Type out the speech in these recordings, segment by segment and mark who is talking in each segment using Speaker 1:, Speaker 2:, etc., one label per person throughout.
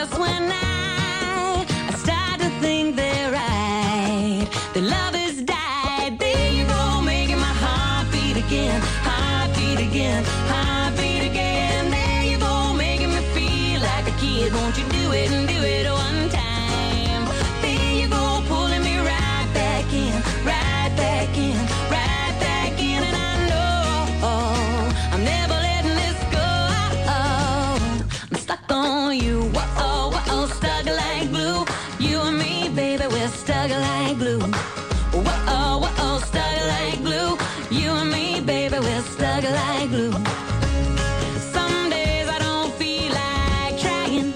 Speaker 1: just when I start to think they're right, the love has died. There you go, making my heart beat again, heart beat again, heart beat again. There you go, making me feel like a kid. Won't you do it and do it one time? There you go, pulling me right back in, right back in, right back in. And I know I'm never letting this go. I'm stuck on you, whoa, whoa, stuck like glue. You and me, baby, we're stuck like glue. Whoa, whoa, stuck like glue. You and me, baby, we're stuck like glue. Some days I don't feel like trying.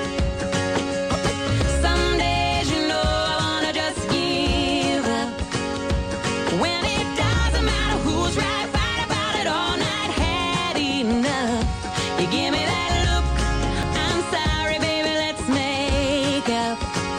Speaker 1: Some days, you know, I wanna just give up. When it doesn't matter who's right, fight about it all night, had enough. You give me that look, I'm sorry, baby, let's make up.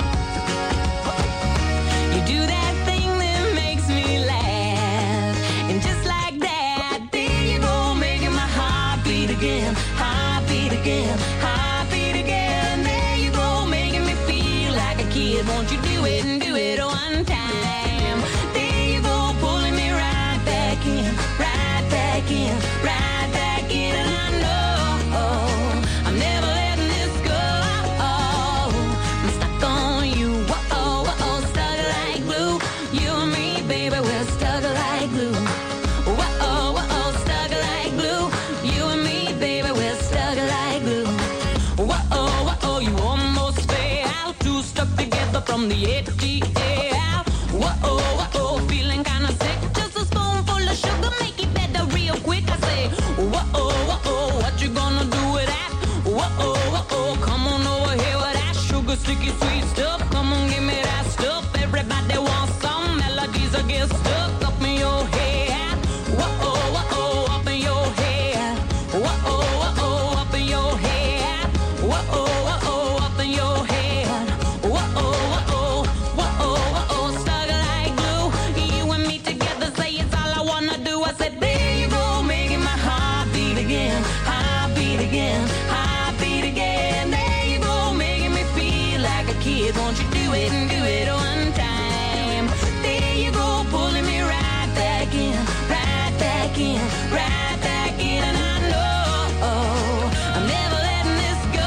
Speaker 1: You do that thing that makes me laugh, and just like that, there you go, making my heart beat again, heart beat again, heart beat again. There you go, making me feel like a kid. Won't you do it and do it one time? There you go, pulling me right back in, right back in, right back in. And I know I'm never letting this go. I'm stuck on you, whoa, whoa, stuck like glue. You and me, baby, we're stuck like glue. Whoa, whoa, stuck like glue. You and me, baby, we're stuck like glue. Whoa, whoa, you almost fell, two stuck together from the ATL. Whoa, whoa, feeling kinda sick. Just a spoonful of sugar, make it better real quick. I say, whoa, whoa, what you gonna do with that? Whoa, whoa, come on over here with that sugar, sticky, sweet stuff. Come on, give me that stuff. Everybody wants some melodies that get stuck up in your head. Whoa, whoa, up in your head. Whoa, whoa, up in your head. Whoa, whoa, up in your head. Whoa, whoa, whoa, stuck like glue. You and me together, say it's all I wanna do. I said, there you go, making my heart beat again, heart beat again, heart beat again. There you go, making me feel like a kid. Won't you do it and do it one time? There you go, pulling me right back in, right back in, right back in. And I know I'm never letting this go.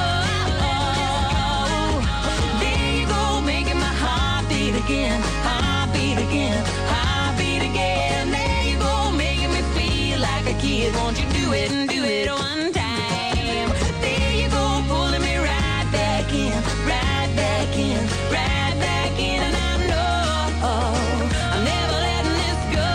Speaker 1: There you go, making my heart beat again, heart beat again, heart beat again. There you go, making me feel like a kid. Won't you do it and do it one time? There you go, pulling me right back in, right back in, right back in. And I know I'm never letting this go.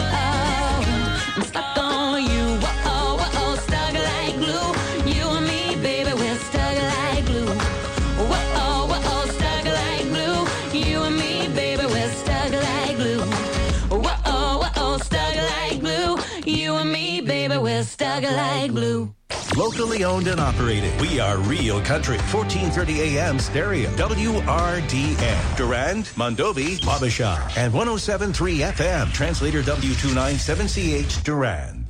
Speaker 1: I'm stuck on you, whoa, whoa, stuck like glue. You and me, baby, we're stuck like glue. Whoa, whoa, stuck like glue. You and me, baby, we're stuck like glue. Whoa, whoa, stuck like glue. You and me, baby, we're stuck like glue.
Speaker 2: Locally owned and operated. We are Real Country. 1430 AM stereo. WRDN. Durand, Mondovi, Wabasha. And 107.3 FM. Translator W297CH Durand.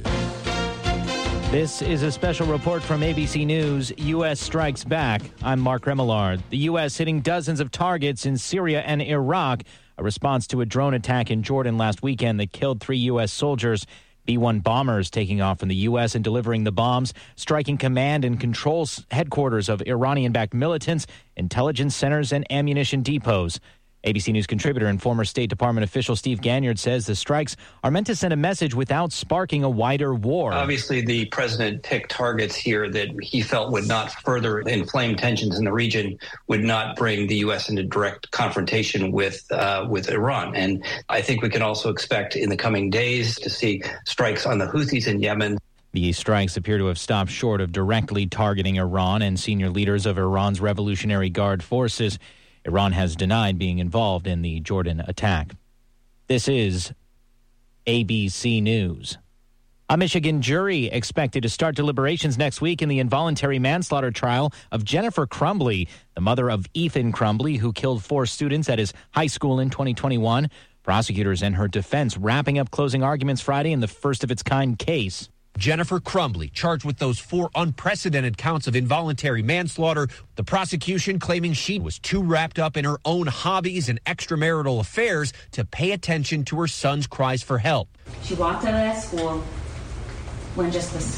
Speaker 3: This is a special report from ABC News. U.S. strikes back. I'm Mark Remillard. The U.S. hitting dozens of targets in Syria and Iraq. A response to a drone attack in Jordan last weekend that killed 3 U.S. soldiers. B-1 bombers taking off from the U.S. and delivering the bombs, striking command and control headquarters of Iranian-backed militants, intelligence centers, and ammunition depots. ABC News contributor and former State Department official Steve Ganyard says the strikes are meant to send a message without sparking a wider war.
Speaker 4: Obviously, the president picked targets here that he felt would not further inflame tensions in the region, would not bring the U.S. into direct confrontation with Iran. And I think we can also expect in the coming days to see strikes on the Houthis in Yemen.
Speaker 3: The strikes appear to have stopped short of directly targeting Iran and senior leaders of Iran's Revolutionary Guard forces. Iran has denied being involved in the Jordan attack. This is ABC News. A Michigan jury expected to start deliberations next week in the involuntary manslaughter trial of Jennifer Crumbley, the mother of Ethan Crumbley, who killed 4 students at his high school in 2021. Prosecutors and her defense wrapping up closing arguments Friday in the first-of-its-kind case.
Speaker 5: Jennifer Crumbley, charged with those 4 unprecedented counts of involuntary manslaughter. The prosecution claiming she was too wrapped up in her own hobbies and extramarital affairs to pay attention to her son's cries for help.
Speaker 6: She walked out of that school when just the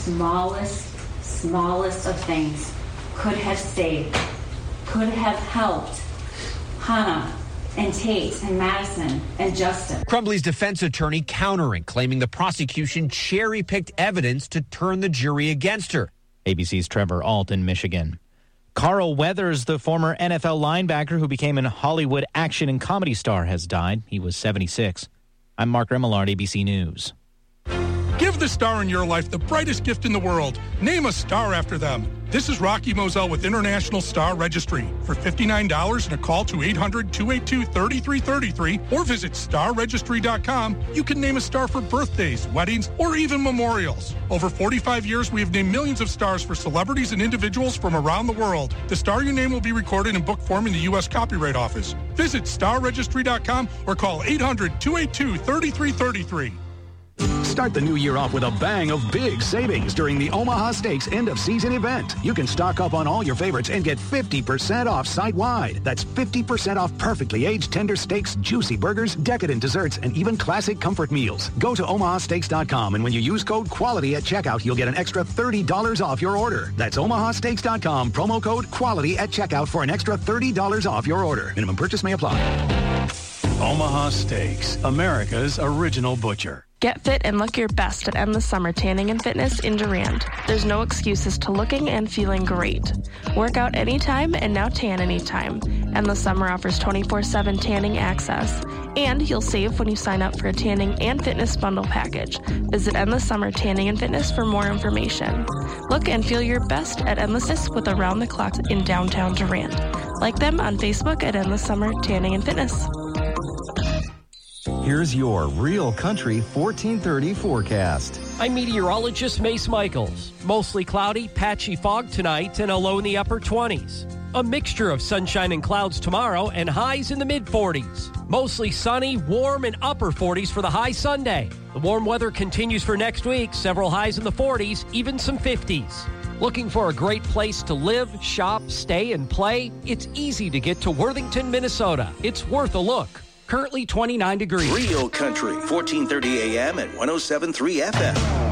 Speaker 6: smallest of things could have saved, could have helped Hannah and Tate and Madison and Justin.
Speaker 5: Crumbley's defense attorney countering, claiming the prosecution cherry-picked evidence to turn the jury against her.
Speaker 3: ABC's Trevor Ault in Michigan. Carl Weathers, the former NFL linebacker who became a Hollywood action and comedy star, has died. He was 76. I'm Mark Remillard, ABC News.
Speaker 7: Give the star in your life the brightest gift in the world. Name a star after them. This is Rocky Moselle with International Star Registry. For $59 and a call to 800-282-3333 or visit starregistry.com, you can name a star for birthdays, weddings, or even memorials. Over 45 years, we have named millions of stars for celebrities and individuals from around the world. The star you name will be recorded in book form in the U.S. Copyright Office. Visit starregistry.com or call 800-282-3333.
Speaker 8: Start the new year off with a bang of big savings during the Omaha Steaks end-of-season event. You can stock up on all your favorites and get 50% off site-wide. That's 50% off perfectly aged tender steaks, juicy burgers, decadent desserts, and even classic comfort meals. Go to omahasteaks.com, and when you use code QUALITY at checkout, you'll get an extra $30 off your order. That's omahasteaks.com, promo code QUALITY at checkout for an extra $30 off your order. Minimum purchase may apply.
Speaker 9: Omaha Steaks, America's original butcher.
Speaker 10: Get fit and look your best at Endless Summer Tanning and Fitness in Durand. There's no excuses to looking and feeling great. Work out anytime and now tan anytime. Endless Summer offers 24/7 tanning access. And you'll save when you sign up for a tanning and fitness bundle package. Visit Endless Summer Tanning and Fitness for more information. Look and feel your best at Endless with Around the Clock in downtown Durand. Like them on Facebook at Endless Summer Tanning and Fitness.
Speaker 11: Here's your Real Country 1430 forecast.
Speaker 12: I'm meteorologist Mace Michaels. Mostly cloudy, patchy fog tonight and a low in the upper 20s. A mixture of sunshine and clouds tomorrow and highs in the mid-40s. Mostly sunny, warm, and upper 40s for the high Sunday. The warm weather continues for next week, several highs in the 40s, even some 50s. Looking for a great place to live, shop, stay, and play? It's easy to get to Worthington, Minnesota. It's worth a look. Currently 29 degrees.
Speaker 2: Real Country, 1430 AM and 107.3 FM.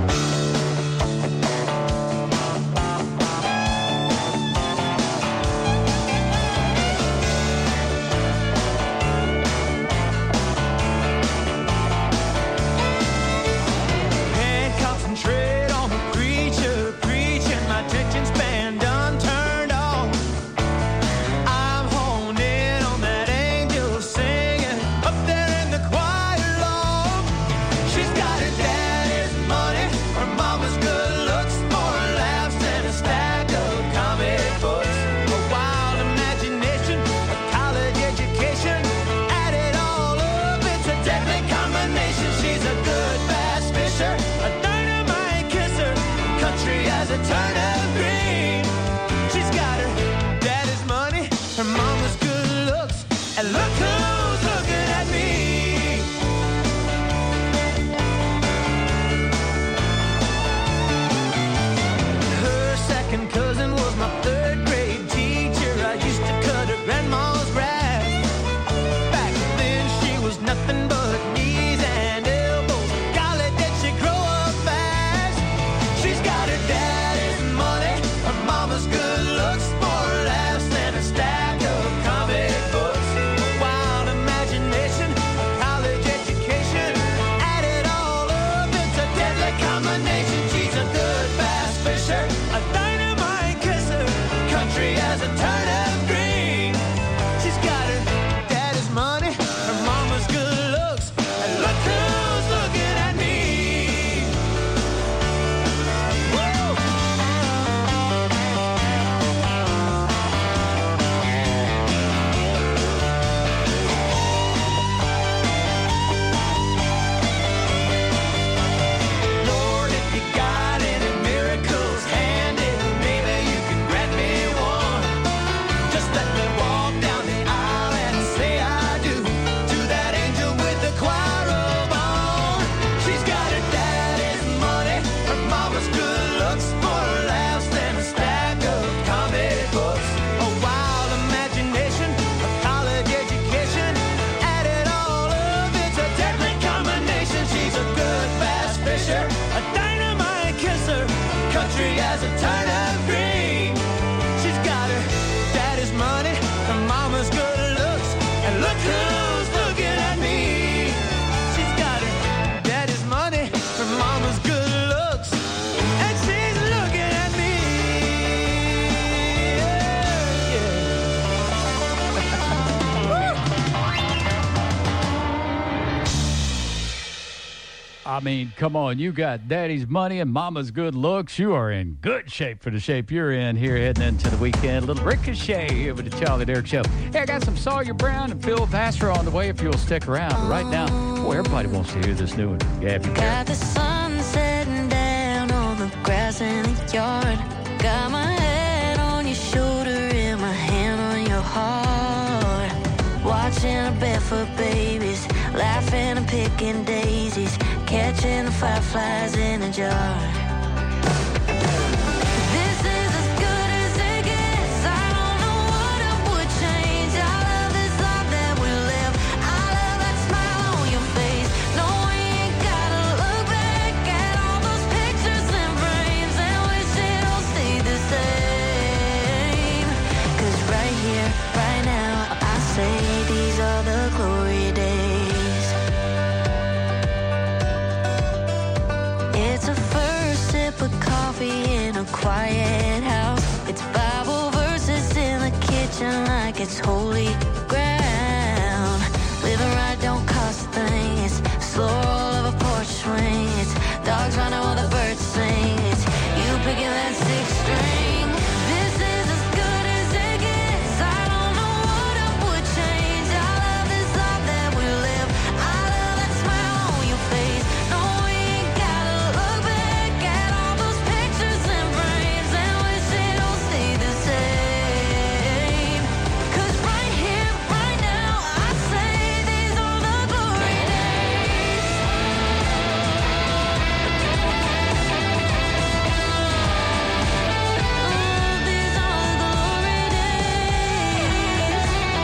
Speaker 13: I mean, come on. You got daddy's money and mama's good looks. You are in good shape for the shape you're in here heading into the weekend. A little ricochet here with the Charlie Derrick Show. Hey, I got some Sawyer Brown and Phil Vassar on the way if you'll stick around. Right now, boy, everybody wants to hear this new one. Gabby Barrett.
Speaker 1: Got the sun setting down on the grass in the yard. Got my head on your shoulder and my hand on your heart. Watching the barefoot babies, laughing and picking daisies, catching the fireflies in a jar. This is as good as it gets. I don't know what I would change. I love this life that we live. I love that smile on your face. No, we ain't gotta look back at all those pictures and frames and wish it all stayed the same. 'Cause right here, right now, I say these are the glory days. It's a first sip of coffee in a quiet house. It's Bible verses in the kitchen like it's holy ground. Living right don't cost a thing. It's slow roll of a porch swing. It's dogs running while the birds sing. It's you picking that sixth string. This is as good as it gets. I don't know what I would change. I love this life that we live. I love that smile on your face. No, we ain't gotta look back at all those pictures and frames and wish it all stayed the same. 'Cause right here, right now, I say these are the glory days. These are the glory days.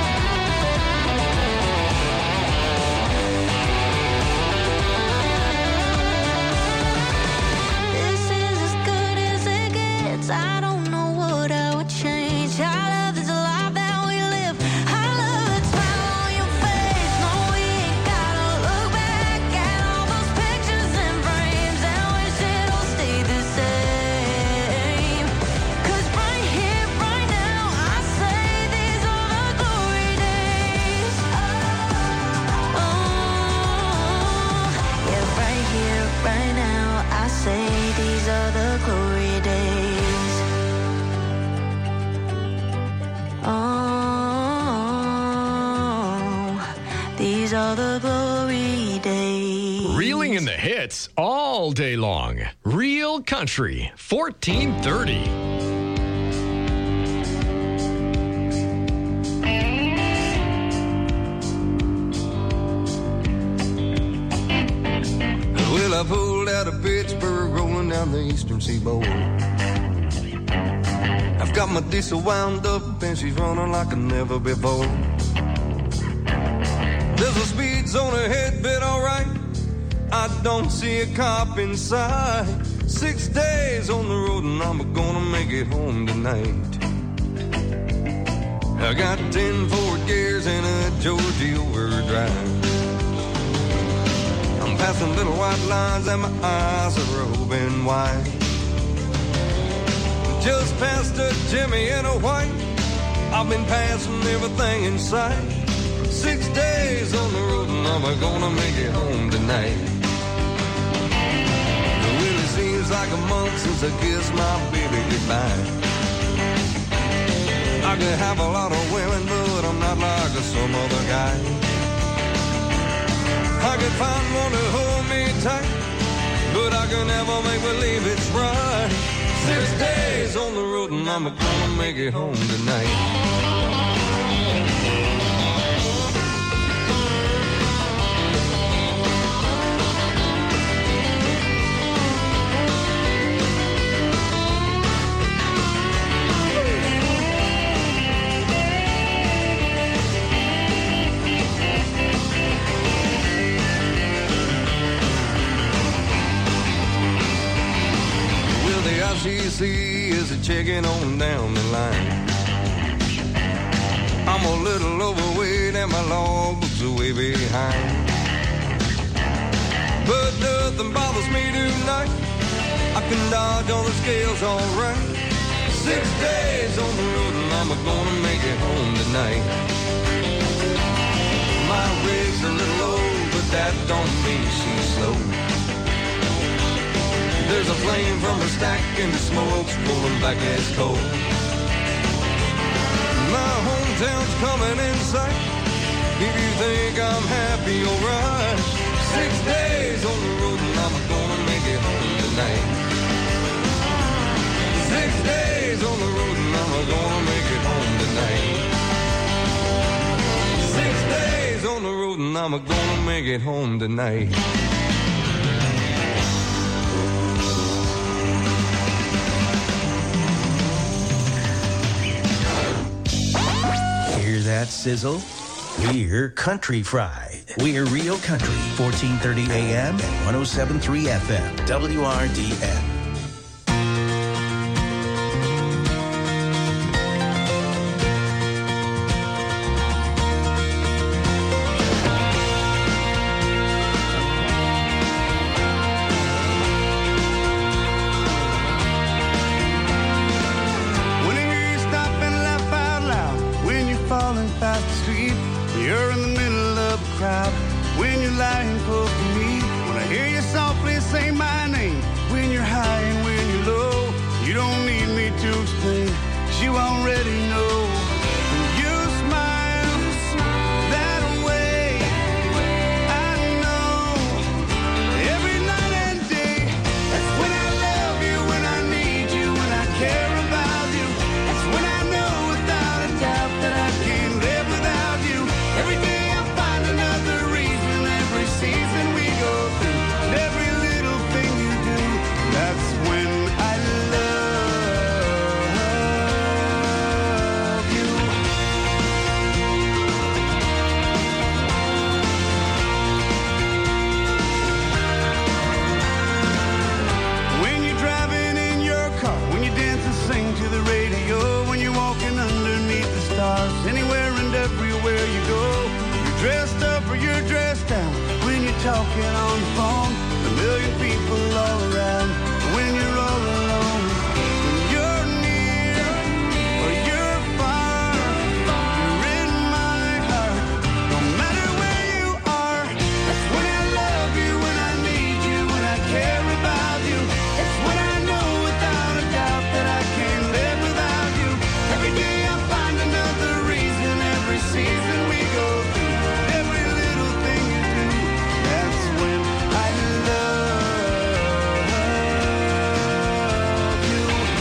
Speaker 1: This is as good as it gets. I don't know what I would change. I love this life that we live. I love that smile on your face. No, we ain't gotta look back at all those pictures and frames and wish it all stayed the same. 'Cause right here, right now, I say these are the glory days. Oh, yeah, right here, right now, I say these are the glory days. Oh, these are the glory days.
Speaker 14: Reeling in the hits all day long. Real Country, 1430.
Speaker 15: Well, I pulled out of Pittsburgh, rolling down the eastern seaboard. I've got my diesel wound up, and she's running like never before. There's a speed zone ahead, but alright, I don't see a cop in sight. 6 days on the road, and I'm gonna make it home tonight. I got 10 forward gears and a Georgia overdrive. I'm passing little white lines and my eyes are open wide. Just past a Jimmy in a white, I've been passing everything in sight. 6 days on the road and I'm gonna make it home tonight. It really seems like a month since I kissed my baby goodbye. I could have a lot of women, but I'm not like some other guy. I could find one to hold me tight, but I can never make believe it's right. 6 days on the road and I'm gonna make it home tonight. ICC is a checking on down the line. I'm a little overweight and my logbook's way behind. But nothing bothers me tonight. I can dodge on the scales all right. 6 days on the road and I'm gonna make it home tonight. My rig's a little low, but that don't mean she's slow. There's a flame from her stack and the smoke's rolling back as coal. My hometown's coming in sight. If you think I'm happy, alright. 6 days on the road and I'm gonna make it home tonight. 6 days on the road and I'm gonna make it home tonight. 6 days on the road and I'm gonna make it home tonight.
Speaker 2: Hear that sizzle? We're Country Fried. We're Real Country, 1430 AM and 107.3 FM, WRDN.
Speaker 16: When you're lying close to me, when I hear you softly say my name, when you're high and when you're low, you don't need me to explain, 'cause you already know. When you smile that way, I know every night and day, that's when I love you, when I need you, when I care about you, that's when I know without a doubt that I can't live without you. Every day I find another reason, every season we go through, and every little thing you do, that's when I love you. When you're driving in your car, when you dance and sing to the radio, when you're walking underneath the stars, anywhere and everywhere you go, you're dressed up or you're dressed down, when you're talking on the phone, a million people all around, when you're all alone, when you're near or you're far, you're in my heart, no matter where you are, that's when I love you, when I need you, when I care about you, it's when I know without a doubt that I can't live without you. Every day I find another reason, every season we go through, every little thing you do, that's when I love you.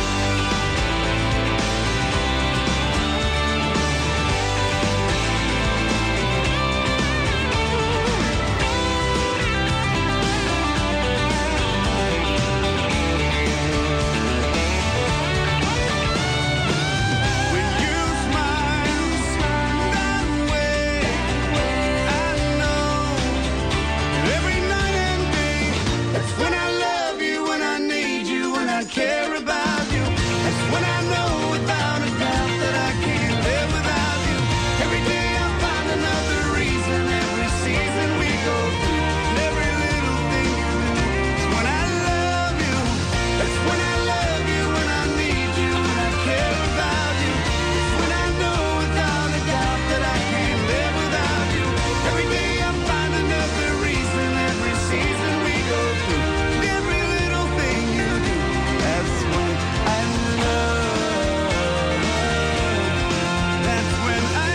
Speaker 16: When you smile that way, I know every night and day, that's when I love you, when I need you, when I care about you, that's when I know without a doubt that I can't live without you. Every day I find another reason, every season we go through, and every little thing you do, it's when I love you, that's when I love you, when I need you, when I care about you, it's when I know without a doubt that I can't live without you. Every day I find another reason, every season we go through, and every little thing you do, that's when I love, that's when I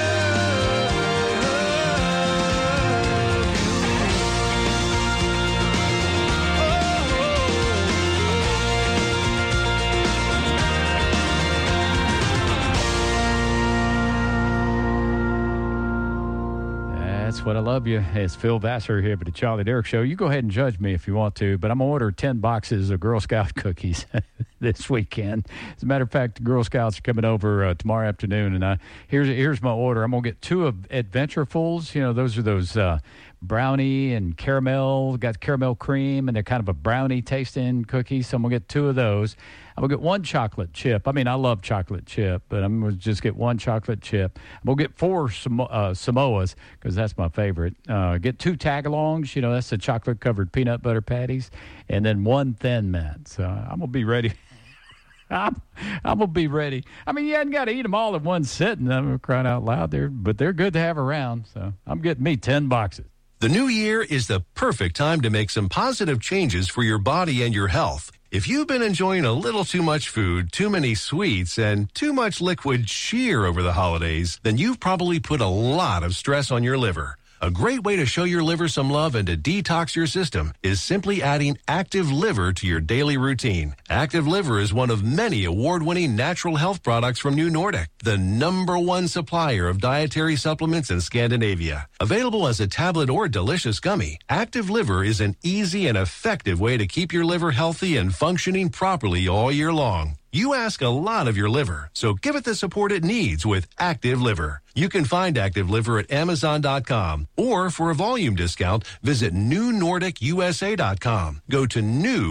Speaker 13: That's what I love you. It's Phil Vassar here at the Charlie Derrick Show. You go ahead and judge me if you want to, but I'm going to order 10 boxes of Girl Scout cookies this weekend. As a matter of fact, the Girl Scouts are coming over tomorrow afternoon, and here's my order. I'm going to get 2 of Adventurefuls. You know, those are those brownie and caramel, got caramel cream, and they're kind of a brownie tasting cookies. So I'm going to get 2 of those. I'm going to get 1 chocolate chip. I mean, I love chocolate chip, but I'm going to just get 1 chocolate chip. I'm going to get 4 Samoas because that's my favorite. Get 2 tagalongs. You know, that's the chocolate-covered peanut butter patties. And then 1 Thin Mint. So I'm going to be ready. I'm going to be ready. I mean, you hadn't got to eat them all in one sitting. I'm crying out loud there, but they're good to have around. So I'm getting me 10 boxes.
Speaker 17: The new year is the perfect time to make some positive changes for your body and your health. If you've been enjoying a little too much food, too many sweets, and too much liquid cheer over the holidays, then you've probably put a lot of stress on your liver. A great way to show your liver some love and to detox your system is simply adding Active Liver to your daily routine. Active Liver is one of many award-winning natural health products from New Nordic, the #1 supplier of dietary supplements in Scandinavia. Available as a tablet or delicious gummy, Active Liver is an easy and effective way to keep your liver healthy and functioning properly all year long. You ask a lot of your liver, so give it the support it needs with Active Liver. You can find Active Liver at Amazon.com, or for a volume discount, visit NewNordicUSA.com. Go to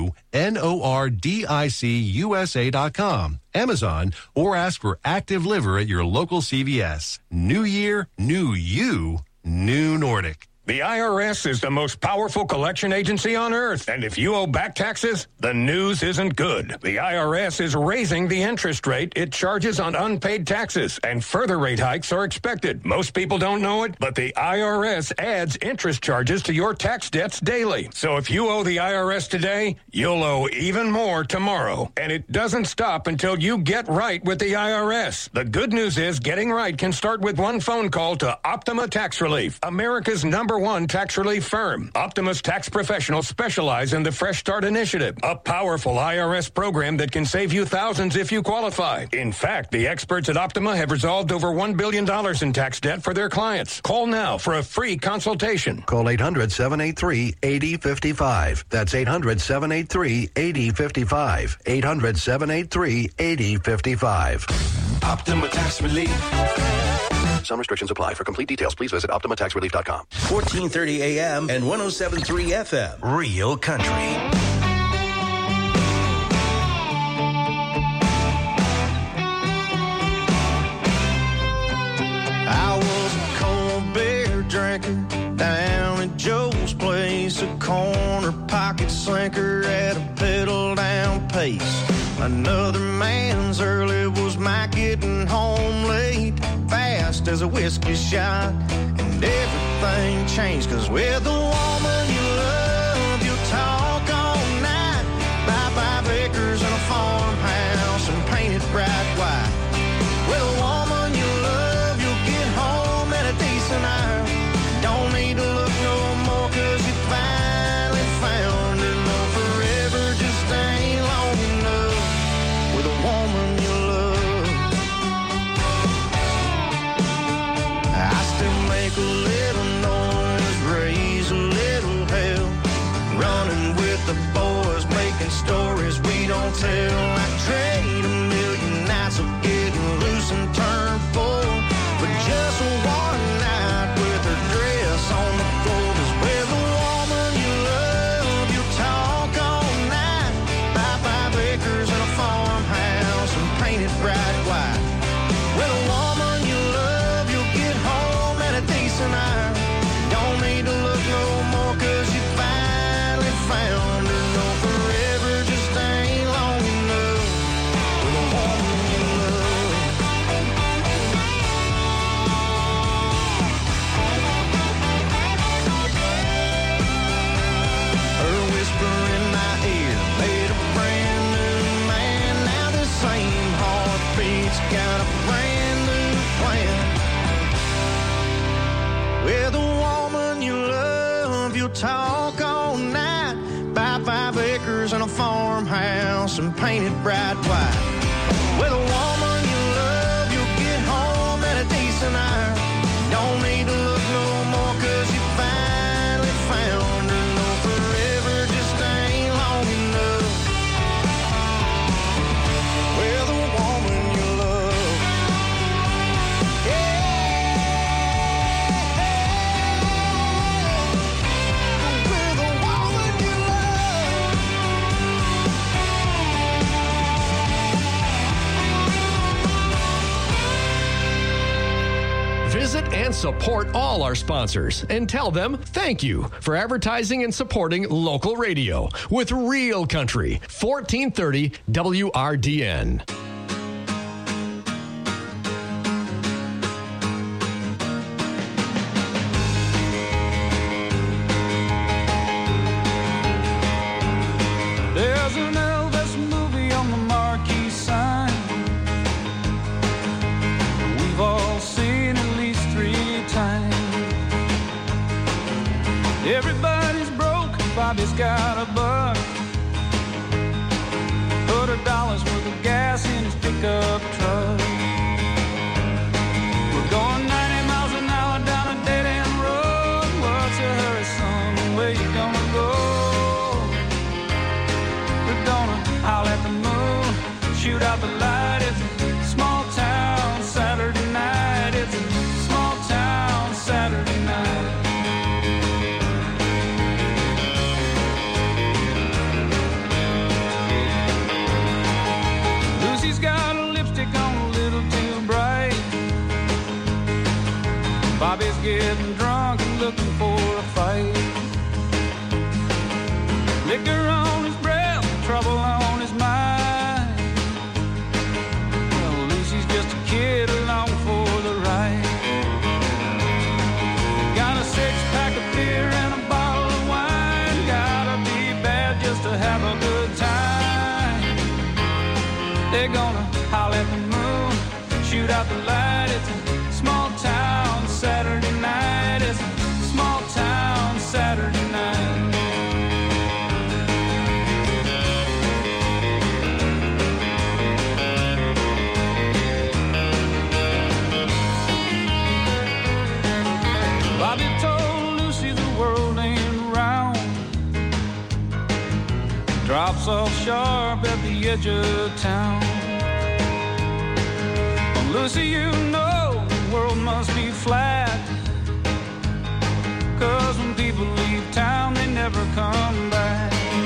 Speaker 17: NewNordicUSA.com, Amazon, or ask for Active Liver at your local CVS. New year, new you, New Nordic.
Speaker 18: The IRS is the most powerful collection agency on earth, and if you owe back taxes, the news isn't good. The IRS is raising the interest rate it charges on unpaid taxes, and further rate hikes are expected. Most people don't know it, but the IRS adds interest charges to your tax debts daily. So if you owe the IRS today, you'll owe even more tomorrow. And it doesn't stop until you get right with the IRS. The good news is getting right can start with one phone call to Optima Tax Relief, America's #1 tax relief firm. Optima's tax professionals specialize in the Fresh Start Initiative, a powerful IRS program that can save you thousands if you qualify. In fact, the experts at Optima have resolved over $1 billion in tax debt for their clients. Call now for a free consultation.
Speaker 19: Call 800-783-8055. That's 800-783-8055. 800-783-8055.
Speaker 2: Optima Tax Relief.
Speaker 19: Some restrictions apply. For complete details, please visit OptimaTaxRelief.com.
Speaker 2: 1430 AM and 107.3 FM. Real Country.
Speaker 16: I was a cold beer drinker down at Joe's place, a corner pocket slinker at a pedal down pace. Another man's early was my getting home late, fast as a whiskey shot, and everything changed, 'cause with the woman you love, you'll talk all night, buy 5 acres and a farmhouse and paint it bright white. With a woman you love, you'll get home at a decent hour, don't need to look no more, 'cause you finally found her. No, forever just ain't long enough with a woman you love. I still make a little noise, raise a little hell, running with the boys, making stories we don't tell. I trade a million nights of getting loose and turn full for just one night with her dress on the floor. 'Cause with a woman you love, you'll talk all night, buy 5 acres and a farmhouse and paint it bright white. With a woman you love, you'll get home at a decent hour, don't need to look no more, 'cause you finally found her. No, forever just ain't long enough with a woman you love. Her whisper in my ear made a brand new man. Now the same heartbeat's got a brand new plan. With a woman you love, you'll talk all night, buy 5 acres and a farmhouse and paint it bright white. With a woman you love, you'll get home at a decent hour, don't need to look no more, 'cause you finally found her. No, forever just ain't long enough with a woman you love. With a woman you love.
Speaker 14: Visit and support all our sponsors and tell them thank you for advertising and supporting local radio with Real Country, 1430 WRDN.
Speaker 16: Everybody's broke, Bobby's got a buck. Put $1 worth of gas in his pickup truck. We're going 90 miles an hour down a dead-end road. What's a hurry, son? Where you gonna go? We're gonna howl at the moon, shoot out the light. It's a small town Saturday night. It's a small town Saturday night. Lucy's got a lipstick on a little too bright. Bobby's getting drunk and looking for a fight. Liquor on his breath, trouble on his mind. Well, Lucy's just a kid along for the ride. Got a 6-pack of beer and a bottle of wine. Gotta be bad just to have a good time. They're gonna howl at the moon, shoot out the light. It's a small town Saturday night. It's a small town Saturday night. Bobby told Lucy the world ain't round. Drops off sharp at the edge of town. Well, Lucy, you know the world must be flat. 'Cause when people leave town, they never come back.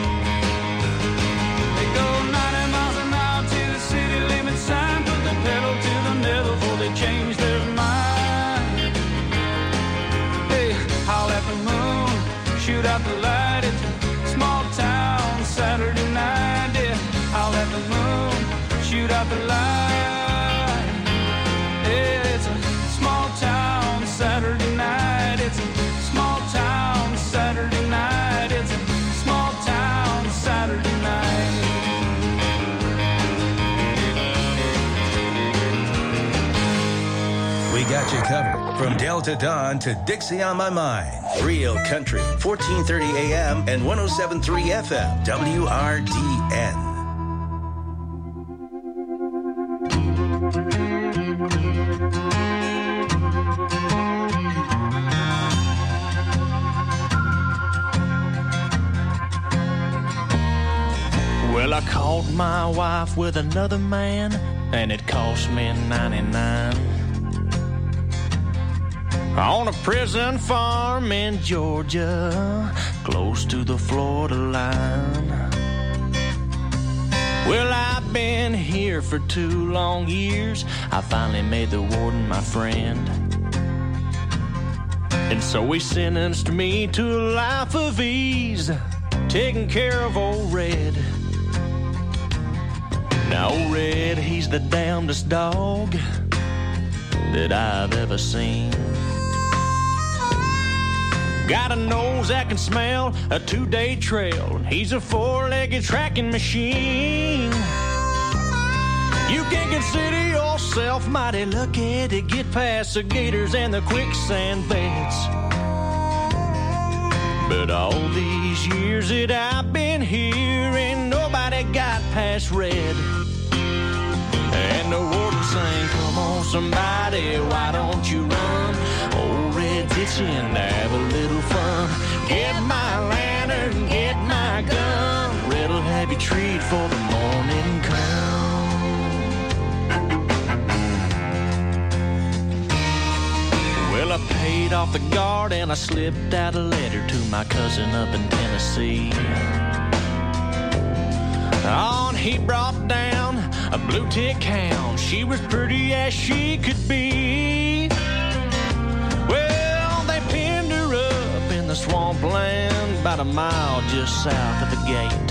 Speaker 16: They go 90 miles an hour to the city limit sign. Put the pedal to the metal before they change their mind. Hey, howl at the moon, shoot out the light. It's a small town Saturday night. Yeah, howl at the moon, shoot out the light. Yeah, it's a small town Saturday night. It's a small town Saturday night. It's a small town Saturday night.
Speaker 2: We got you covered. From Delta Dawn to Dixie on My Mind. Real Country, 1430 AM and 107.3 FM, WRDN.
Speaker 20: Well, I caught my wife with another man, and it cost me $99. On a prison farm in Georgia, close to the Florida line. Well, I've been here for 2 long years. I finally made the warden my friend. And so he sentenced me to a life of ease, taking care of old Red. Now, old Red, he's the damnedest dog that I've ever seen. Got a nose that can smell a 2-day trail. He's a 4-legged tracking machine. You can consider yourself mighty lucky to get past the gators and the quicksand beds. But all these years that I've been here, ain't nobody got past Red. And the warden sang, come on somebody, why don't you run? Old Red's itching to have a little fun. Get my lantern, get my gun. Red'll have you treat for the morning come. Well, I paid off the guard and I slipped out a letter to my cousin up in Tennessee. On he brought down a blue tick hound. She was pretty as she could be. Well, they pinned her up in the swampland about a mile just south of the gate.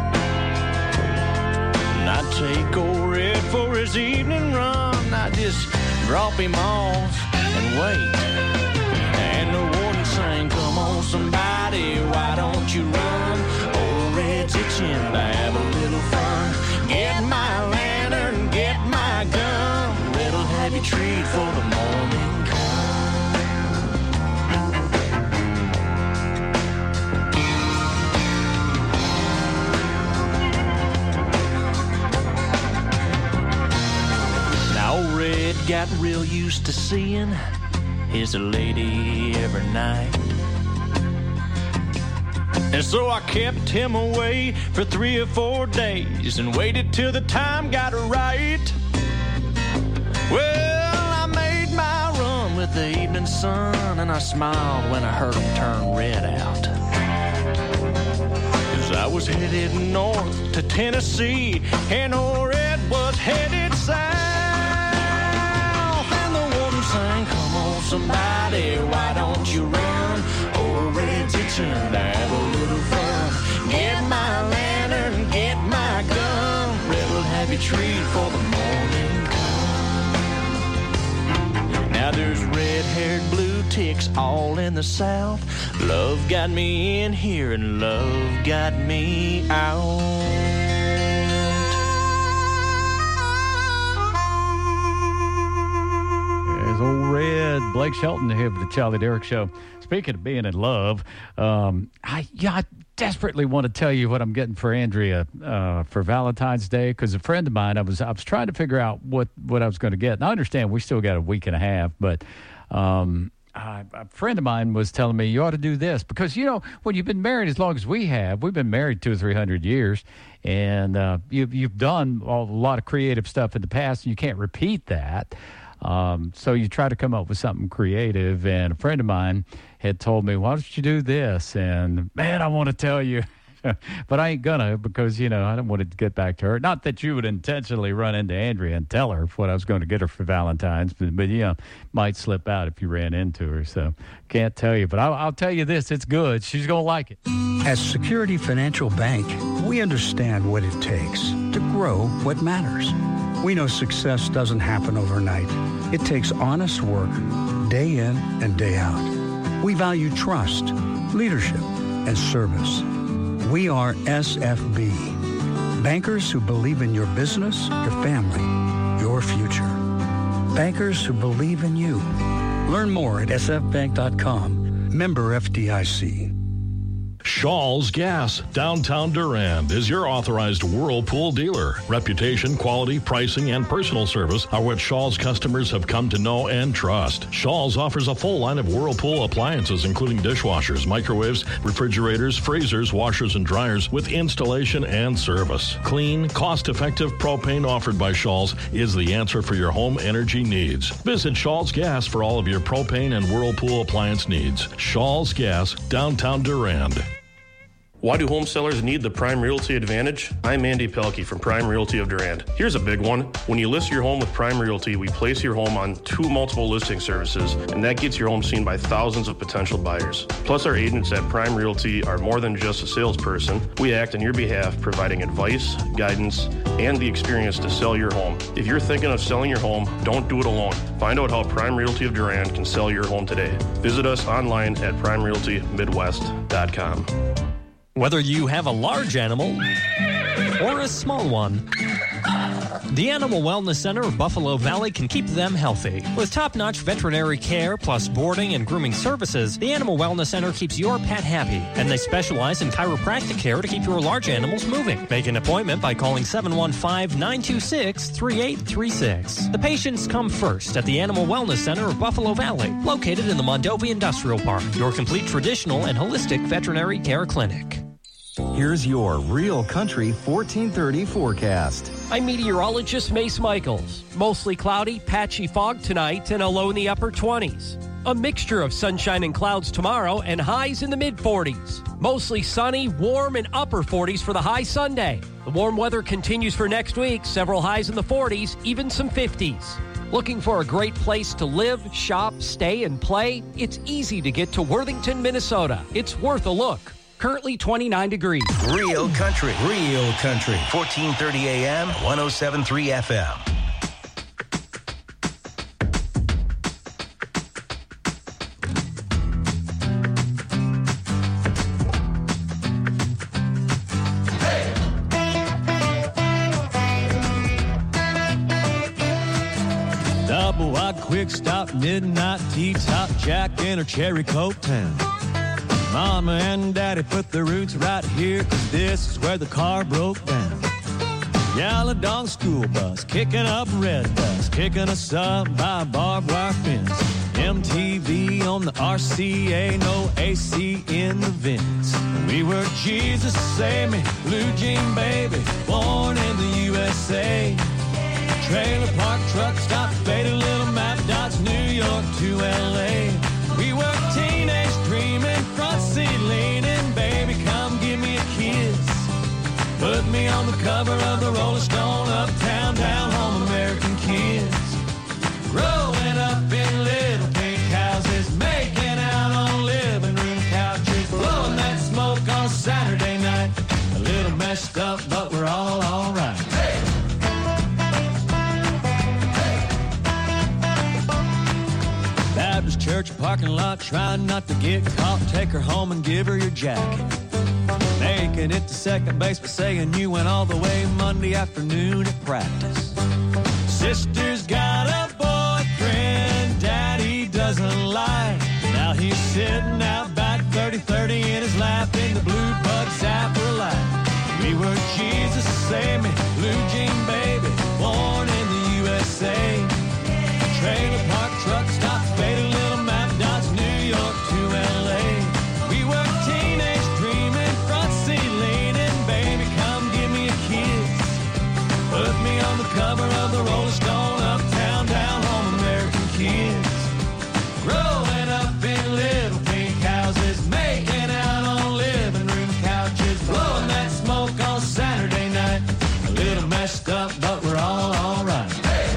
Speaker 20: And I'd take old Red for his evening run. I'd just drop him off and wait. And the warden sang, come on somebody, why don't you run? Old Red's itching to have a little fun. Get my lantern, get my gun. Red'll have you treat for the morning come. got real used to seeing his lady every night. And so I kept him away for 3 or 4 days and waited till the time got right. Well, I made my run with the evening sun, and I smiled when I heard him turn red out. 'Cause I was headed north to Tennessee, and old Red was headed south. And the woman sang, come on somebody, why don't you run? Old Red's itching to have a little fun. Get my lantern, get my gun. Red will have you treat for the morning come. Now there's red-haired blue ticks all in the south. Love got me in here and love got me out.
Speaker 13: There's old Red, Blake Shelton here with the Charlie Derrick Show. Speaking of being in love, I desperately want to tell you what I'm getting for Andrea for Valentine's Day, because a friend of mine, I was trying to figure out what I was going to get. And I understand we still got a week and a half, but a friend of mine was telling me you ought to do this because, you know, when you've been married as long as we have, we've been married 200 or 300 years, and you've done a lot of creative stuff in the past, and you can't repeat that. So you try to come up with something creative, and a friend of mine had told me, why don't you do this? And man, I want to tell you, but I ain't gonna, because, you know, I don't want to get back to her. Not that you would intentionally run into Andrea and tell her what I was going to get her for Valentine's, but you know, might slip out if you ran into her. So can't tell you, but I'll tell you this, it's good. She's going to like it.
Speaker 21: As Security Financial Bank, we understand what it takes to grow what matters. We know success doesn't happen overnight. It takes honest work, day in and day out. We value trust, leadership, and service. We are SFB, bankers who believe in your business, your family, your future. Bankers who believe in you. Learn more at sfbank.com. Member FDIC.
Speaker 22: Shaw's Gas, downtown Durand, is your authorized Whirlpool dealer. Reputation, quality, pricing, and personal service are what Shaw's customers have come to know and trust. Shaw's offers a full line of Whirlpool appliances, including dishwashers, microwaves, refrigerators, freezers, washers, and dryers, with installation and service. Clean, cost-effective propane offered by Shaw's is the answer for your home energy needs. Visit Shaw's Gas for all of your propane and Whirlpool appliance needs. Shaw's Gas, downtown Durand.
Speaker 23: Why do home sellers need the Prime Realty Advantage? I'm Andy Pelkey from Prime Realty of Durand. Here's a big one. When you list your home with Prime Realty, we place your home on 2 multiple listing services, and that gets your home seen by thousands of potential buyers. Plus, our agents at Prime Realty are more than just a salesperson. We act on your behalf, providing advice, guidance, and the experience to sell your home. If you're thinking of selling your home, don't do it alone. Find out how Prime Realty of Durand can sell your home today. Visit us online at primerealtymidwest.com.
Speaker 12: Whether you have a large animal or a small one, the Animal Wellness Center of Buffalo Valley can keep them healthy. With top-notch veterinary care plus boarding and grooming services, the Animal Wellness Center keeps your pet happy, and they specialize in chiropractic care to keep your large animals moving. Make an appointment by calling 715-926-3836. The patients come first at the Animal Wellness Center of Buffalo Valley, located in the Mondovi Industrial Park, your complete traditional and holistic veterinary care clinic.
Speaker 11: Here's your Real Country 1430 forecast.
Speaker 12: I'm meteorologist Mace Michaels. Mostly cloudy, patchy fog tonight and a low in the upper 20s. A mixture of sunshine and clouds tomorrow and highs in the mid-40s. Mostly sunny, warm, and upper 40s for the high Sunday. The warm weather continues for next week, several highs in the 40s, even some 50s. Looking for a great place to live, shop, stay, and play? It's easy to get to Worthington, Minnesota. It's worth a look. Currently 29 degrees.
Speaker 2: Real Country. 1430 AM, 107.3 FM.
Speaker 20: Double wide, quick stop, midnight tea, top Jack and a cherry coke town. Mama and Daddy put the roots right here, 'cause this is where the car broke down. Yaladong school bus, kicking up red dust, kicking us up by a barbed wire fence. MTV on the RCA, no AC in the vents. We were Jesus Save Me, blue jean baby, born in the USA. Trailer park truck stop, faded little map dots, New York to LA. We were teenage dreaming, front seat leaning, baby, come give me a kiss. Put me on the cover of the Rolling Stone, uptown, down home, American kids. Growing up in little pink houses, making out on living room couches, blowing that smoke on Saturday night. A little messed up, but we're all right. Hey! Baptist church parking lot, trying not to get caught. Take her home and give her your jacket. Making it to second base, but saying you went all the way Monday afternoon at practice. Sister's got a boyfriend Daddy doesn't like. Now he's sitting out back 30-30 in his lap in the blue bug zapper light. We were Jesus Save Me, blue jean baby, born in the USA. Trailer park truck stop, faded little map dots, New York to LA. We were teenage dreaming, front seat leaning, baby, come give me a kiss. Put me on the cover of the Rolling Stone, uptown, down home, American kids. Growing up in little pink houses, making out on living room couches, blowing that smoke on Saturday night. A little messed up, but we're all right.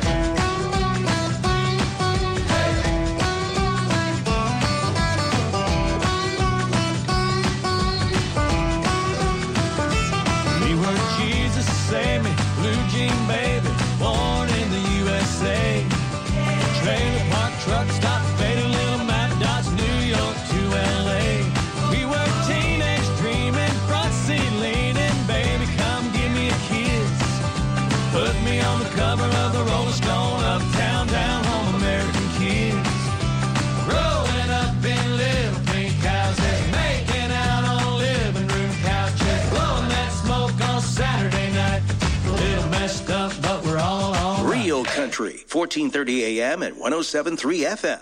Speaker 20: Save me, blue jean baby, born in the USA. Trailer park truck stop, faded little map dots, New York to LA. We were teenage dreaming, front seat leaning, baby, come give me a kiss. Put me on the cover of the Rolling Stone, uptown, down home, American kids. Growing up in little pink houses, making out on living room couches, blowing that smoke on Saturday night. Little messed up, but we're all right.
Speaker 2: Real Country, 1430 AM and 107.3 FM.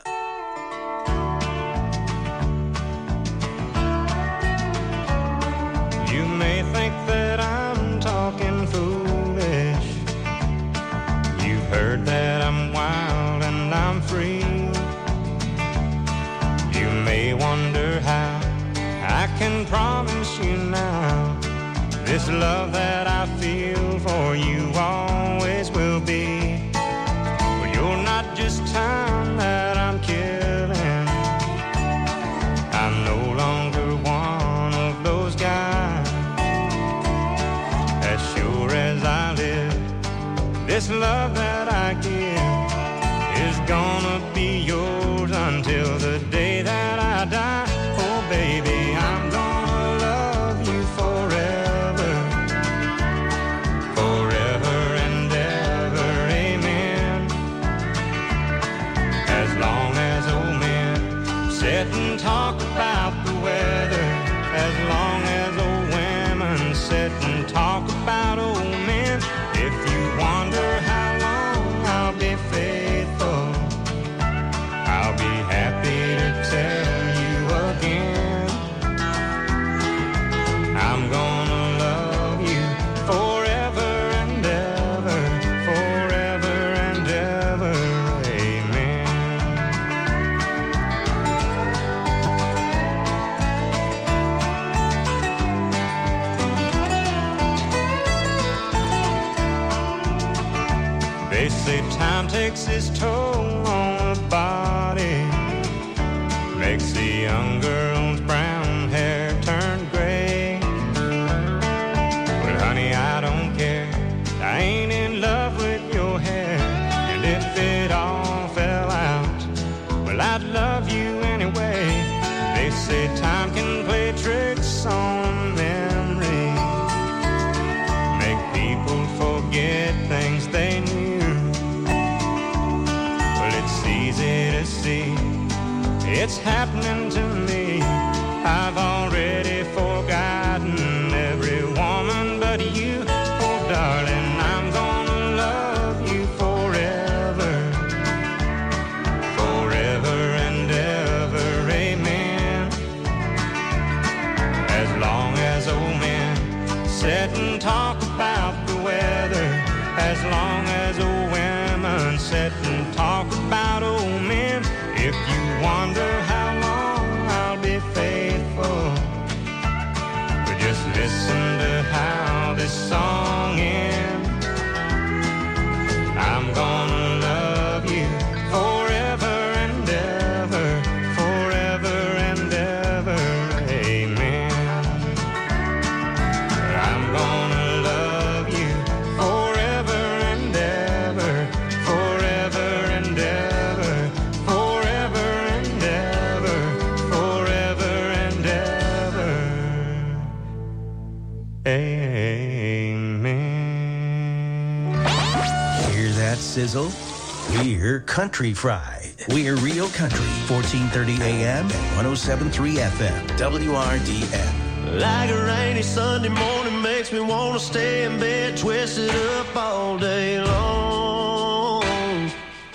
Speaker 15: You may think that I'm talking foolish. You've heard that I'm wild and I'm free. You may wonder how I can promise you now this love that I feel for you always will be. But you're not just time that I'm killing. I'm no longer one of those guys. As sure as I live, this love that I give is gonna be yours until the day that I die. Oh baby, I'm gonna love you forever. And talk about the weather, as long as old women sit and talk about old men. If you wonder how long I'll be faithful, I'll be happy to tell you again. I'm gonna love you forever and ever, forever and ever. Amen. They say time takes its toll on the body, makes the young girl's brown hair turn gray. But honey, I don't care, I ain't in love with your hair. And if it all fell out, well, I'd love you anyway. They say time can play tricks on memory, make people forget things they knew. Easy to see, it's happening to me. I've already forgotten every woman but you. Oh darling, I'm wonder how long I'll be faithful. But just listen to how this song ends. I'm gonna love you forever and ever, forever and ever, amen. I'm gonna love you forever and ever, forever and ever, forever and ever, forever and ever, amen.
Speaker 2: Hear that sizzle? We're Country Fried. We're Real Country, 1430 AM and 107.3 FM, WRDN.
Speaker 20: Like a rainy Sunday morning makes me want to stay in bed, twisted up all day long.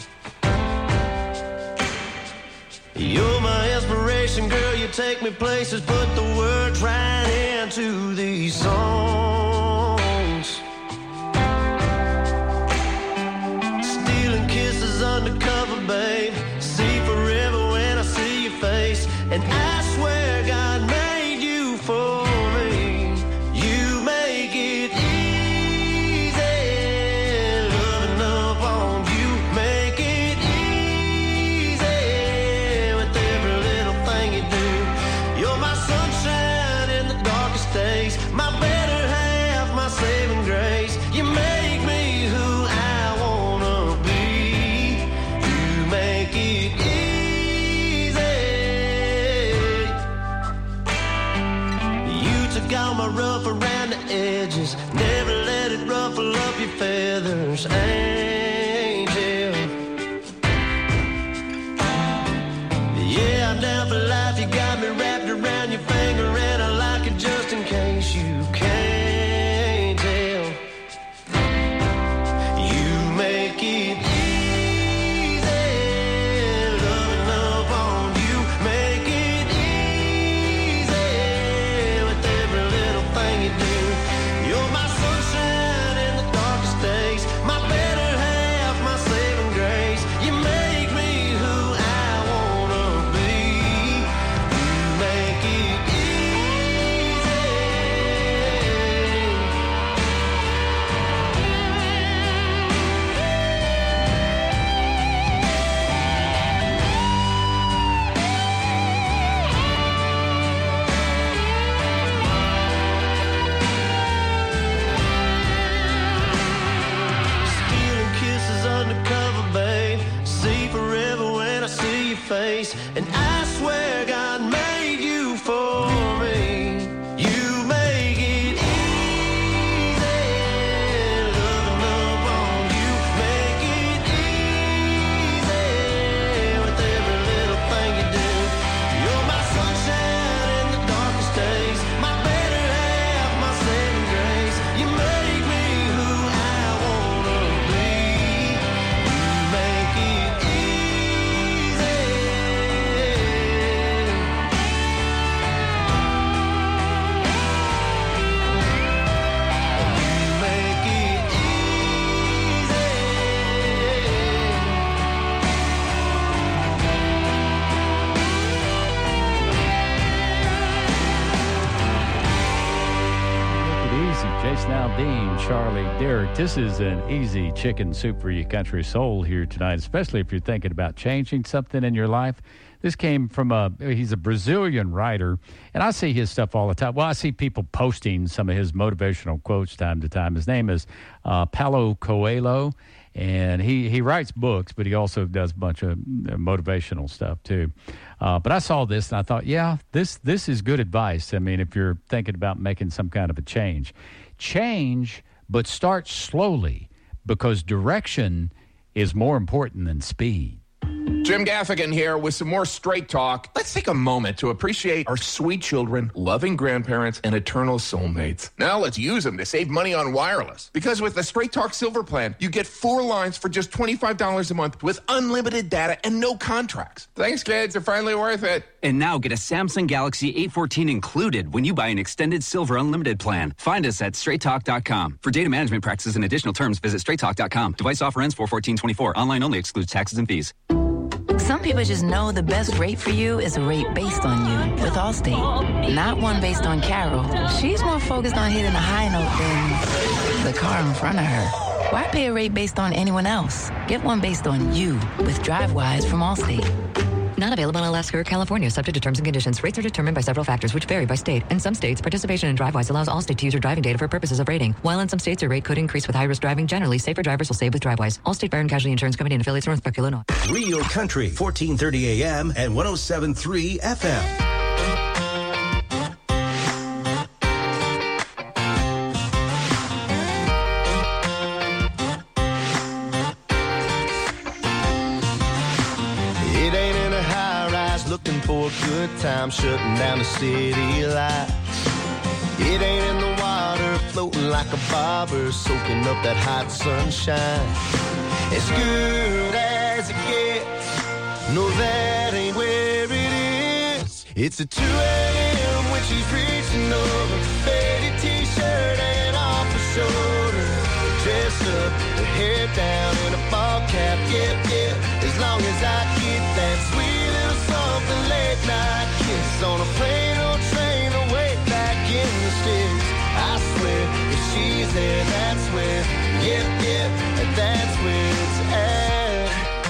Speaker 20: You're my inspiration, girl, you take me places, put the words right into these songs. Stealing kisses undercover, babe, see forever when I see your face, and I swear God made you for me. You make it easy, loving up on you, make it easy with every little thing you do. You're my sunshine in the darkest days, my better half, my saving grace. You make me who I wanna be. You make it easy. You took all my rough around the edges, never let it ruffle up your feathers, angel. Yeah, I'm down for life, you got me wrapped around your finger, and I like it just in case you can't tell. You make it easy, loving up on you, make it easy with every little thing you do. You're my sunshine in the darkest days, my better half, my saving grace. You make me who I wanna be. You make it easy. Stealing kisses undercover, babe, see forever when I see your face, and I swear God made you for me. You make it easy, loving up on you, make it easy with every little thing you do. You're my sunshine in the darkest days, my better half, my saving grace. You make me who I wanna be. You make it easy. You make it
Speaker 13: Make it easy. Jason Aldean, Charlie Derrick. This is an easy chicken soup for your country soul here tonight, especially if you're thinking about changing something in your life. This came from he's a Brazilian writer, and I see his stuff all the time. Well, I see people posting some of his motivational quotes time to time. His name is Paulo Coelho, and he writes books, but he also does a bunch of motivational stuff too. But I saw this, and I thought, yeah, this is good advice. I mean, if you're thinking about making some kind of a change, but start slowly, because direction is more important than speed.
Speaker 4: Jim Gaffigan here with some more Straight Talk. Let's take a moment to appreciate our sweet children, loving grandparents, and eternal soulmates. Now let's use them to save money on wireless. Because with the Straight Talk Silver Plan, you get 4 lines for just $25 a month with unlimited data and no contracts. Thanks, kids. They're finally worth it.
Speaker 5: And now get a Samsung Galaxy A14 included when you buy an extended Silver Unlimited plan. Find us at straighttalk.com. For data management practices and additional terms, visit straighttalk.com. Device offer ends 4/14/24. Online only, excludes taxes and fees.
Speaker 3: Some people just know the best rate for you is a rate based on you with Allstate, not one based on Carol. She's more focused on hitting a high note than the car in front of her. Why pay a rate based on anyone else? Get one based on you with DriveWise from Allstate.
Speaker 6: Not available in Alaska or California, subject to terms and conditions. Rates are determined by several factors, which vary by state. In some states, participation in DriveWise allows Allstate to use your driving data for purposes of rating. While in some states, your rate could increase with high-risk driving. Generally, safer drivers will save with DriveWise. Allstate Fire and Casualty Insurance Company and affiliates, Northbrook, Illinois.
Speaker 2: Real Country, 1430 AM and 107.3 FM.
Speaker 20: Looking for a good time, shutting down the city lights. It ain't in the water, floating like a bobber, soaking up that hot sunshine. As good as it gets, no, that ain't where it is. It's a 2 a.m. when she's reaching over, faded t-shirt and off her shoulder. Dress up, her hair down in a ball cap, yep. As long as I get that sweet little something late night kiss on a plane or train away back in the sticks. I swear, if she's there, that's where, yep, that's where it's at.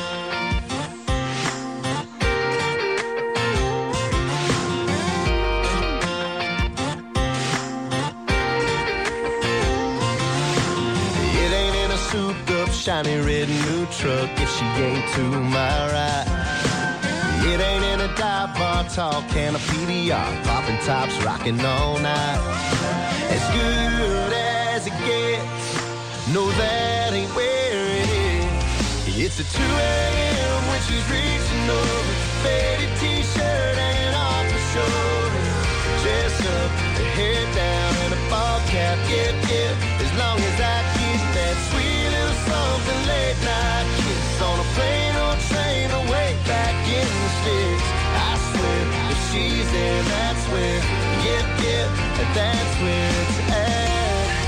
Speaker 20: It ain't in a souped up, shiny red new truck if she ain't to my right. It ain't in a dive bar, tall can of PBR, popping tops, rocking all night. As good as it gets, no, that ain't where it is. It's a 2 a.m. when she's reaching over, faded t-shirt hanging off her shoulder. Dress up, her hair down and a ball cap, yep. As long as I get that sweet little something late night kiss on a plane or train away back in the sticks. I swear, if she's there, that's where, yep, that's where it's at.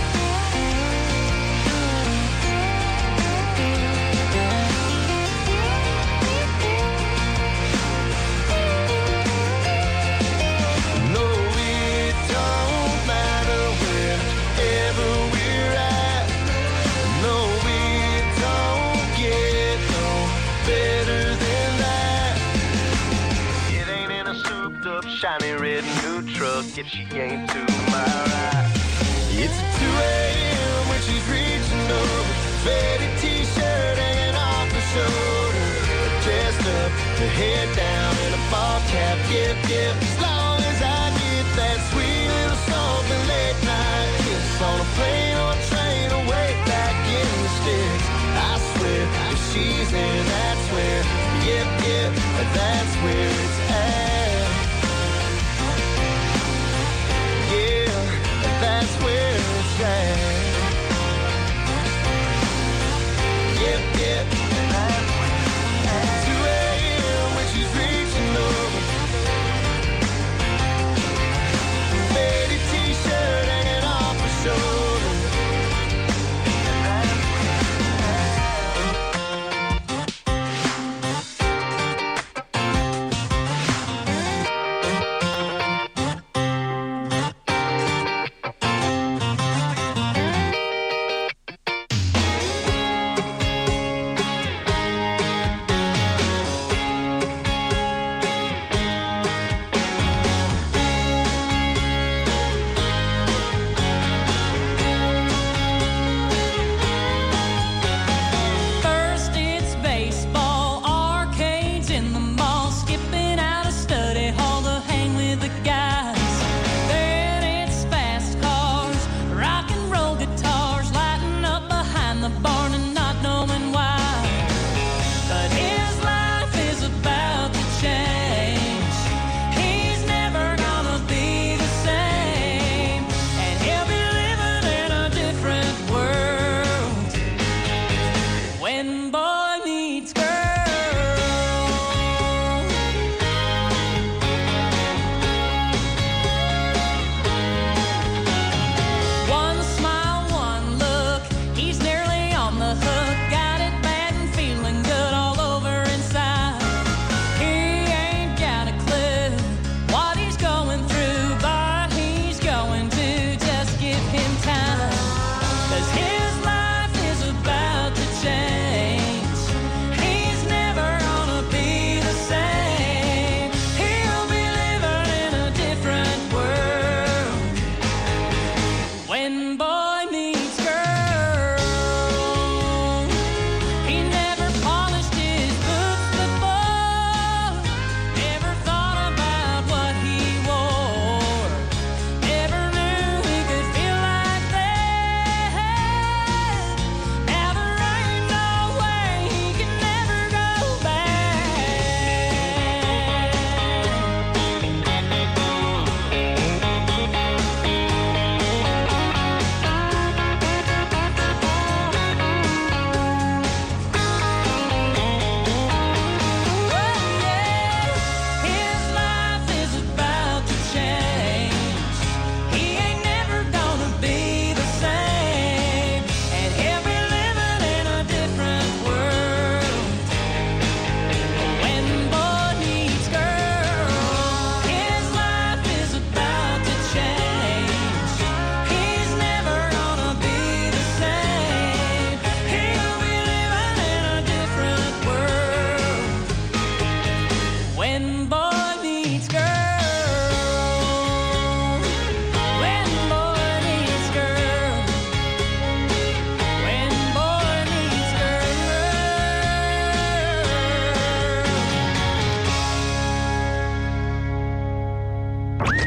Speaker 20: No, it don't matter wherever we're at. No, it don't get no better than that. It ain't in a souped up, shiny red new truck if she ain't to my right. It's 2 a.m. when she's reaching over, faded t-shirt hanging off her shoulder. Dressed up, her hair down in a ball cap, yep. As long as I get that sweet little something late night kiss on a plane or train away back in the sticks. I swear, if she's there, that's where, yep, that's where it's at. Yeah, that's where it's at. Yep, that's where it's at. 2 a.m. when she's reaching over, faded t-shirt hanging off her shoulder.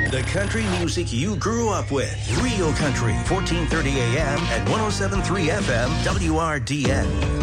Speaker 2: The country music you grew up with. Real Country, 1430 AM and 107.3 FM, WRDN.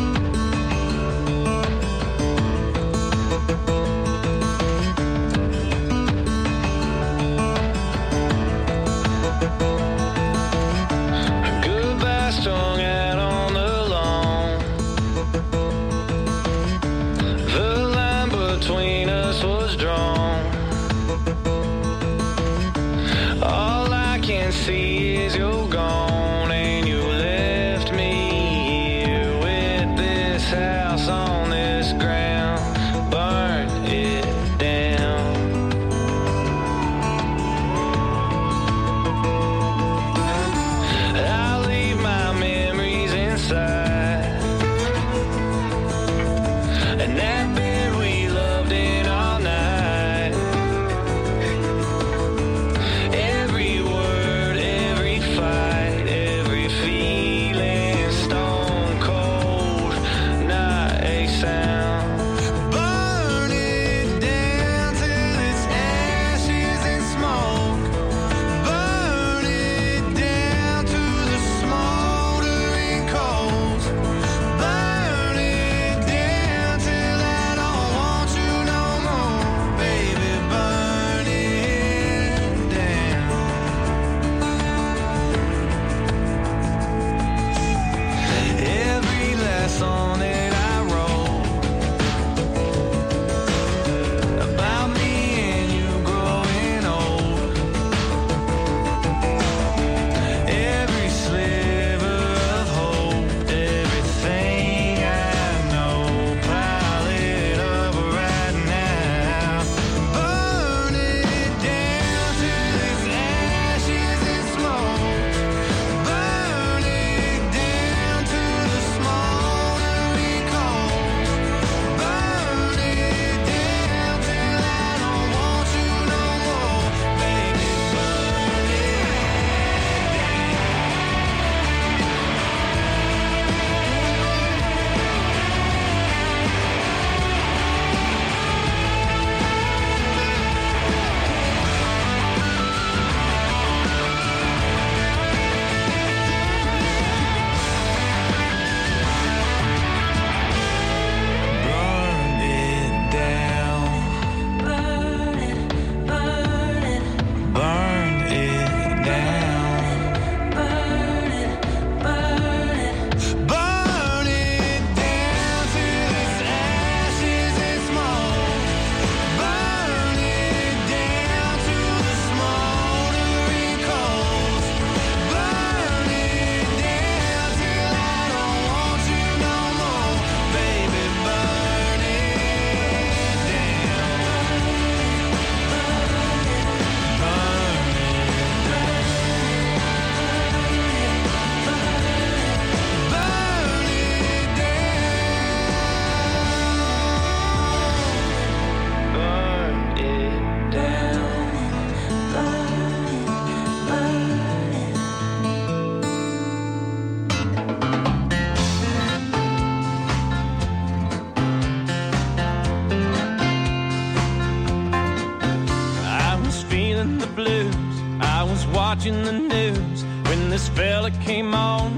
Speaker 20: watching the news when this fella came on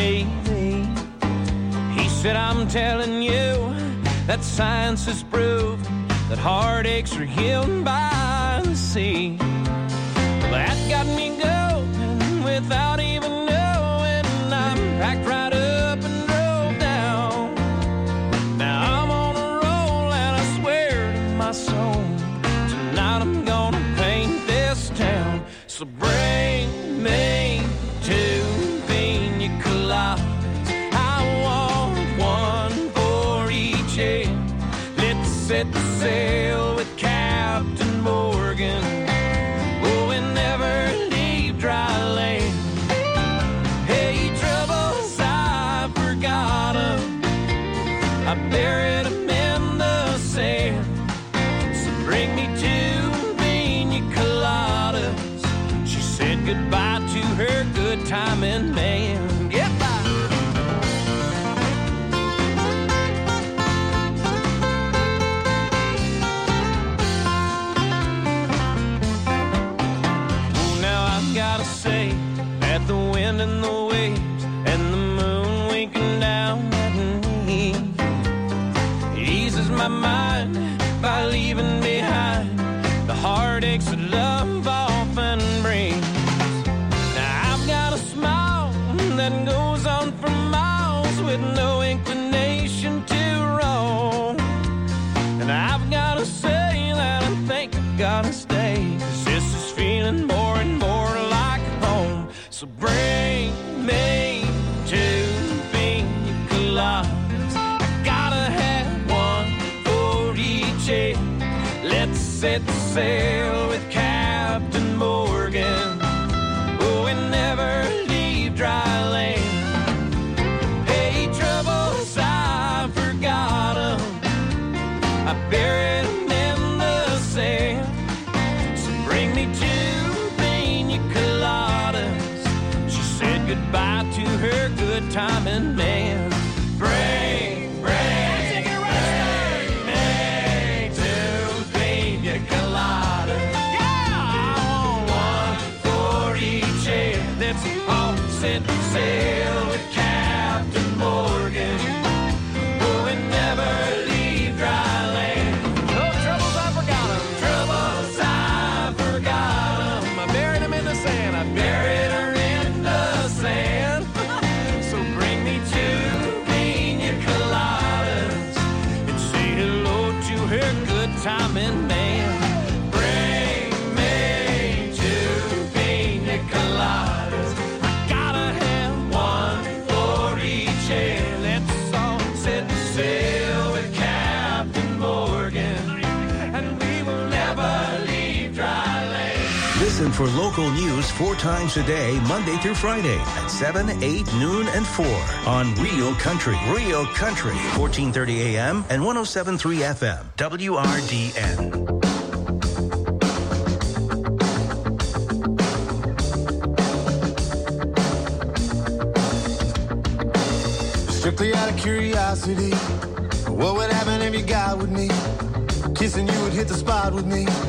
Speaker 20: TV. He said, I'm telling you that science has proved that heartaches are healed by the sea. That got me going without even knowing. I'm packed right up and drove down. Now I'm on a roll and I swear to my soul, tonight I'm gonna paint this town. So bring me two pina coladas. I want one for each end. Let's set the sail with Captain Morgan. Oh, and never leave dry land. Hey, troubles, I forgot 'em. I buried 'em in the sand. So bring me two pina coladas. She said goodbye to her good timing man. Goodbye. gotta stay, 'cause this is feeling more and more like home. So bring me to Pina Coladas. I gotta have one for each head. Let's set sail with Captain Morgan. Oh, and never leave dry land. Hey, troubles, I forgot 'em. I buried 'em in the sand. So bring me two Pina Coladas. She said goodbye to her good timing man. Bring me two Pina Coladas. Yeah, I want one for each head. Let's all set sail with Captain Morgan. Oh, and never leave dry land. No troubles, I forgot 'em. Troubles, I forgot 'em. I buried 'em in the sand. I buried her in the sand. So bring me two Pina Coladas and say hello to her good timing man. Bring me two Pina Coladas. I gotta have one for each head. Let's all set sail with Captain Morgan, and we will never leave dry land.
Speaker 2: Listen for local news 4 times a day, Monday through Friday at 7, 8, noon, and 4 on Real Country. Real Country, 1430 AM and 107.3 FM, WRDN.
Speaker 16: Strictly out of curiosity, what would happen if you got with me? Kissing you would hit the spot with me.